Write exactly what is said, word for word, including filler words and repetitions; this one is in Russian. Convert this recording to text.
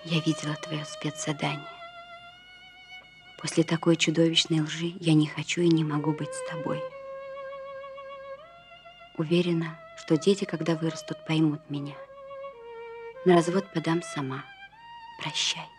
Я видела твое спецзадание. После такой чудовищной лжи я не хочу и не могу быть с тобой. Уверена, что дети, когда вырастут, поймут меня. На развод подам сама. Прощай.